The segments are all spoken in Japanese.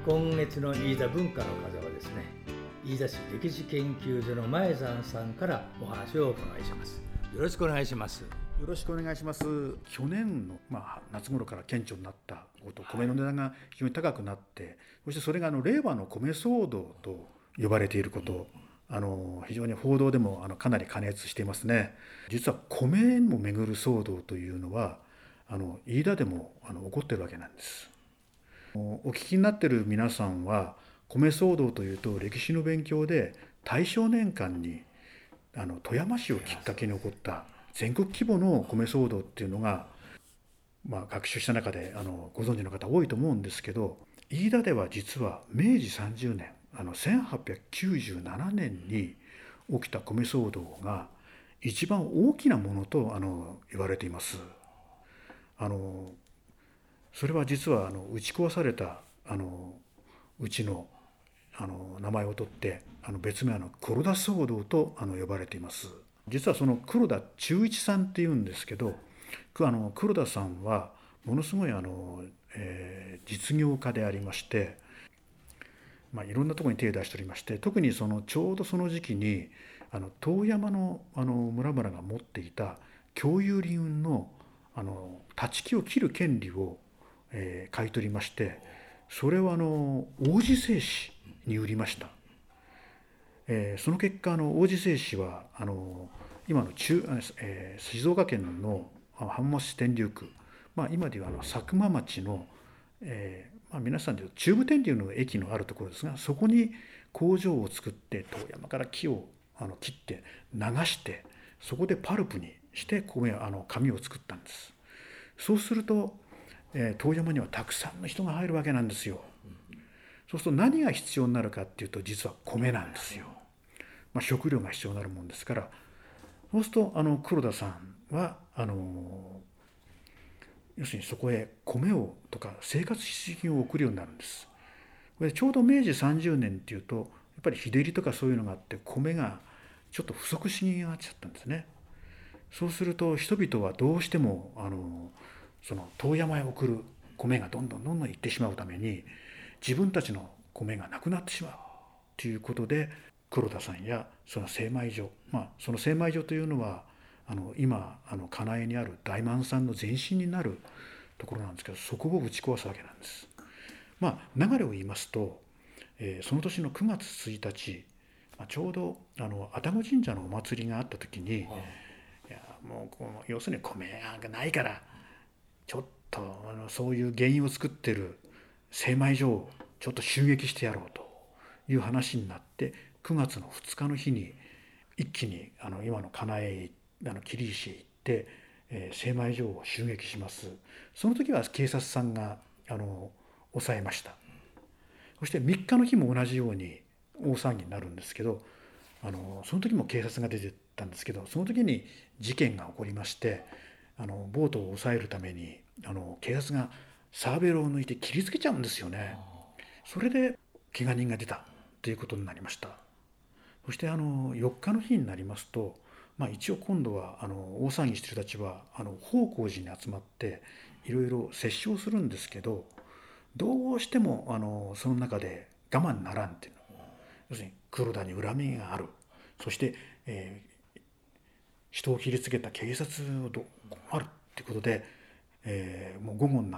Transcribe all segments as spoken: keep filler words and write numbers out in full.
今月の飯田文化の風はですね、飯田市歴史研究所の前山さんからお話をお伺いします。よろしくお願いします。 よろしくお願いします。去年の、まあ、夏頃から顕著になったこと、米の値段が非常に高くなって、そしてそれがあの令和の米騒動と呼ばれていること、あの非常に報道でもあのかなり過熱していますね。実は米もめぐる騒動というのはあの飯田でもあの起こっているわけなんです。お聞きになっている皆さんは米騒動というと歴史の勉強で大正年間にあの富山市をきっかけに起こった全国規模の米騒動っていうのが、まあ、学習した中であのご存知の方多いと思うんですけど、飯田では実は明治さんじゅうねんあのせんはっぴゃくきゅうじゅうななねんに起きた米騒動が一番大きなものとあの言われています。あのそれは実はあの打ち壊されたあのうちのあの名前を取ってあの別名の黒田騒動とあの呼ばれています。実はその黒田忠一さんっていうんですけど、あの黒田さんはものすごいあの、えー、実業家でありまして、まあ、いろんなところに手を出しておりまして、特にそのちょうどその時期にあの遠山のあの村々が持っていた共有林運のあの立ち木を切る権利を、えー、買い取りまして、それをあの王子製紙に売りました。えー、その結果あの王子製紙はあの今の中、えー、静岡県の浜松市天竜区、まあ、今でいうあの佐久間町の、えーまあ、皆さんでいう中部天竜の駅のあるところですが、そこに工場を作って遠山から木をあの切って流して、そこでパルプにして米あの紙を作ったんです。そうすると、えー、遠山にはたくさんの人が入るわけなんですよ。そうすると何が必要になるかっていうと実は米なんですよ。まあ、食料が必要になるもんですから、そうするとあの黒田さんはあの要するにそこへ米をとか生活必需品を送るようになるんです。これちょうど明治さんじゅうねんっていうとやっぱり日照りとかそういうのがあって米がちょっと不足しになっちゃったんですね。そうすると人々はどうしてもあのその遠山へ送る米がどんどんどんどん行ってしまうために自分たちの米がなくなってしまうということで、黒田さんやその精米所、まあ、その精米所というのはあの今あの金江にある大満さんの前身になるところなんですけど、そこを打ち壊すわけなんです。まあ、流れを言いますと、えー、その年のくがつついたち、まあ、ちょうどあの愛宕神社のお祭りがあった時に、いやもうこの要するに米がないからちょっとあのそういう原因を作ってる精米所をちょっと襲撃してやろうという話になって、くがつのふつかの日に一気にあの今の金江あの桐石へ行って、えー、精米所を襲撃します。その時は警察さんがあの抑えました。そしてみっかの日も同じように大騒ぎになるんですけど、あのその時も警察が出てったんですけど、その時に事件が起こりまして、あのボートを抑えるためにあの警察がサーベルを抜いて切りつけちゃうんですよね。それで怪我人が出たということになりました。そしてあのよっかの日になりますと、まあ、一応今度はあの大騒ぎしている人たちはあの宝光寺に集まっていろいろ折衝するんですけど、どうしてもあのその中で我慢ならんっていうの、要するに黒田に恨みがある、そして、えー、人を切りつけた警察をど困るっていうことで、えー、もう午後になって、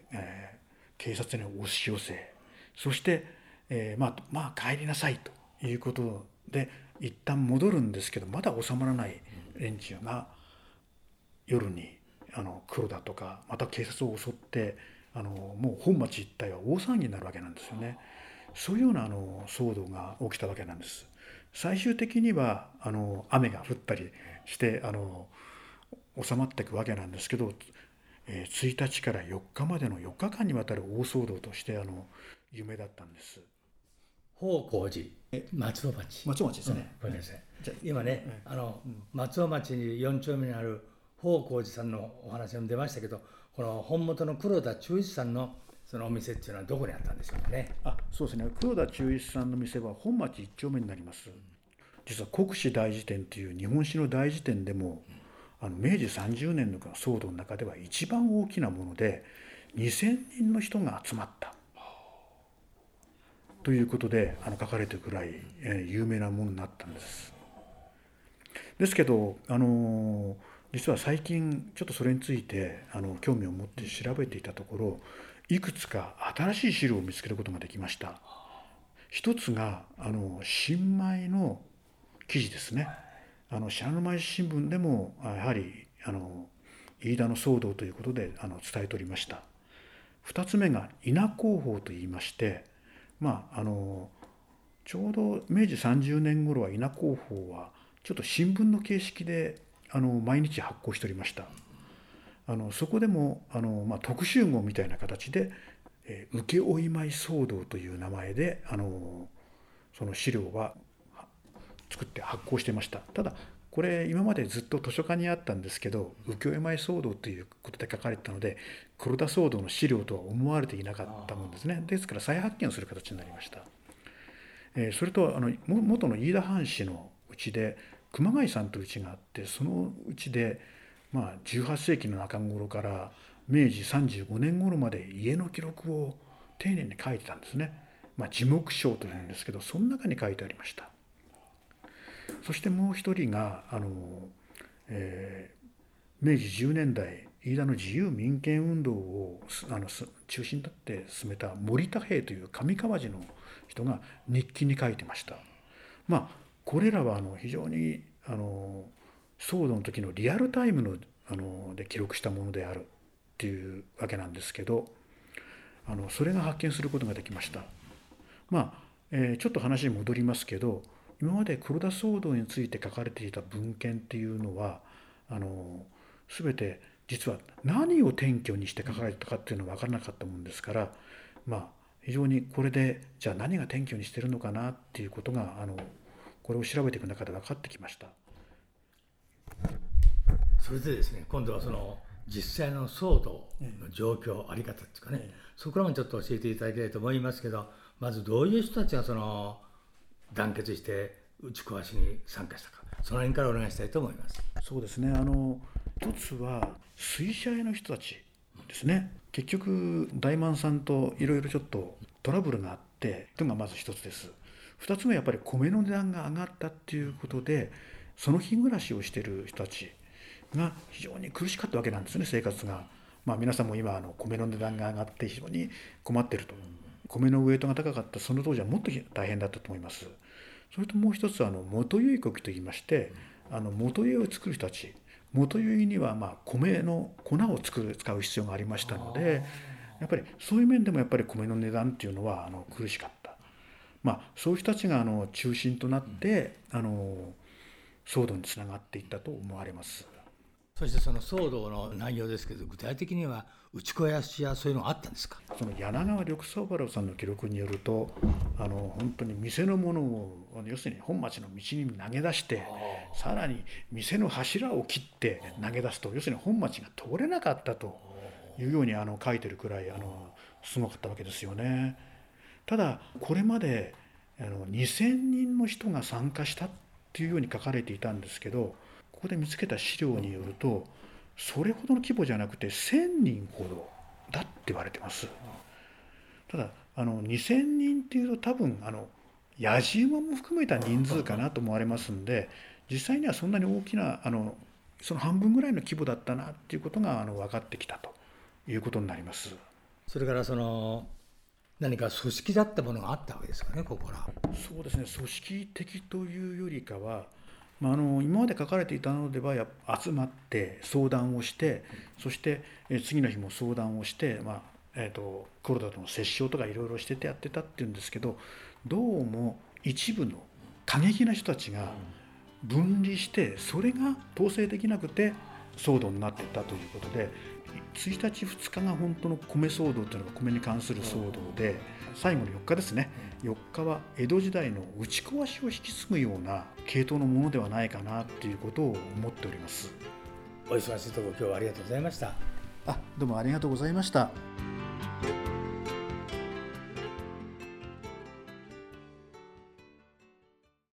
えー、警察に押し寄せ、そして、えー、まあまあ帰りなさいということで一旦戻るんですけど、まだ収まらない連中が夜にあの黒田とかまた警察を襲って、あのもう本町一帯は大騒ぎになるわけなんですよね。そういうようなあの騒動が起きたわけなんです。最終的にはあの雨が降ったりしてあの収まっていくわけなんですけど、えー、ついたちからよっかまでのよっかかんにわたる大騒動としてあの有名だったんです。 宝光寺松尾町松尾町ですね、 うん、今ね、あの松尾町によん丁目にある宝光寺さんのお話も出ましたけど、この本元の黒田忠一さんのそのお店っていうのはどこにあったんでしょうかね。 あ、そうですね、黒田忠一さんの店は本町いっ丁目になります。実は国史大辞典という日本史の大辞典でも、あの明治さんじゅうねんの騒動の中では一番大きなものでにせんにんの人が集まったということであの書かれているくらい、えー、有名なものになったんです。ですけど、あの実は最近ちょっとそれについてあの興味を持って調べていたところ、いくつか新しい資料を見つけることができました。一つがあの新米の記事ですね。あの信濃毎日新聞でもやはりあの飯田の騒動ということであの伝えておりました。二つ目が稲工法といいまして、まああのちょうど明治さんじゅうねん頃は稲工法はちょっと新聞の形式であの毎日発行しておりました。あのそこでもあの、まあ、特集号みたいな形で、えー、請負米騒動という名前であのその資料は作って発行していました。ただこれ今までずっと図書館にあったんですけど、請負米騒動ということで書かれてたので黒田騒動の資料とは思われていなかったもんですね。ですから再発見をする形になりました。えー、それとあの元の飯田藩士のうちで熊谷さんといううちがあって、そのうちで、まあ、じゅうはっせいきの中頃から明治さんじゅうごねん頃まで家の記録を丁寧に書いてたんですね。まあ、樹木賞というんですけど、その中に書いてありました。そしてもう一人があの、えー、明治じゅうねんだい飯田の自由民権運動をあの中心になって進めた森田平という上川路の人が日記に書いてました。まあこれらはあの非常にあの騒動の時のリアルタイムのあので記録したものであるっていうわけなんですけど、あのそれが発見することができました。まあ、えー、ちょっと話に戻りますけど、今まで黒田騒動について書かれていた文献っていうのはあの全て実は何を転居にして書かれたかっていうのは分からなかったもんですから、まあ非常にこれでじゃあ何が転居にしてるのかなっていうことがあのこれを調べていく中で分かってきました。 それでですね、今度はその実際の騒動の状況、あり方っていうかね、ええ、そこらもちょっと教えていただきたいと思いますけど、まずどういう人たちがその団結して打ち壊しに参加したか、その辺からお願いしたいと思います。 そうですね、あの一つは水車屋の人たちですね。結局大満さんといろいろちょっとトラブルがあってというのがまず一つです。二つ目はやっぱり米の値段が上がったっていうことで、その日暮らしをしている人たちが非常に苦しかったわけなんですね、生活が。まあ、皆さんも今あの米の値段が上がって非常に困っていると。米のウエイトが高かったその当時はもっと大変だったと思います。それともう一つはあの元結国といいまして、あの元結を作る人たち、元結にはまあ米の粉を作る使う必要がありましたので、やっぱりそういう面でもやっぱり米の値段っていうのはあの苦しかった。まあ、そういう人たちがあの中心となって、うん、あの騒動につながっていったと思われます。 そしてその騒動の内容ですけど、具体的には打ち壊しやそういうのがあったんですか。 その柳川緑沢原さんの記録によると、あの本当に店のものを要するに本町の道に投げ出して、さらに店の柱を切って投げ出すと、要するに本町が通れなかったというようにあの書いてるくらいあのすごかったわけですよね。ただこれまであのにせんにんの人が参加したっていうように書かれていたんですけど、ここで見つけた資料によるとそれほどの規模じゃなくてせんにんほどだって言われてます。ただあのにせんにんっていうと多分あのやじ馬も含めた人数かなと思われますんで、実際にはそんなに大きなあのその半分ぐらいの規模だったなっていうことがあの分かってきたということになります。 それからその何か組織だったものがあったわけですかね、ここから。 そうですね、組織的というよりかは、まあ、あの今まで書かれていたのではや集まって相談をして、そして次の日も相談をして、まあえー、と黒田との折衝とかいろいろしててやってたっていうんですけど、どうも一部の過激な人たちが分離して、それが統制できなくて騒動になっていたということで、ついたちふつかが本当の米騒動というのが米に関する騒動で、最後のよっかですね、よっかは江戸時代の打ち壊しを引き継ぐような系統のものではないかなということを思っております。 お忙しいところ今日はありがとうございました。 あ、どうもありがとうございました。